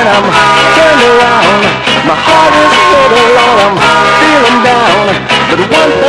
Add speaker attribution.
Speaker 1: when I'm turned around. My heart is a little on, I'm feeling down. But one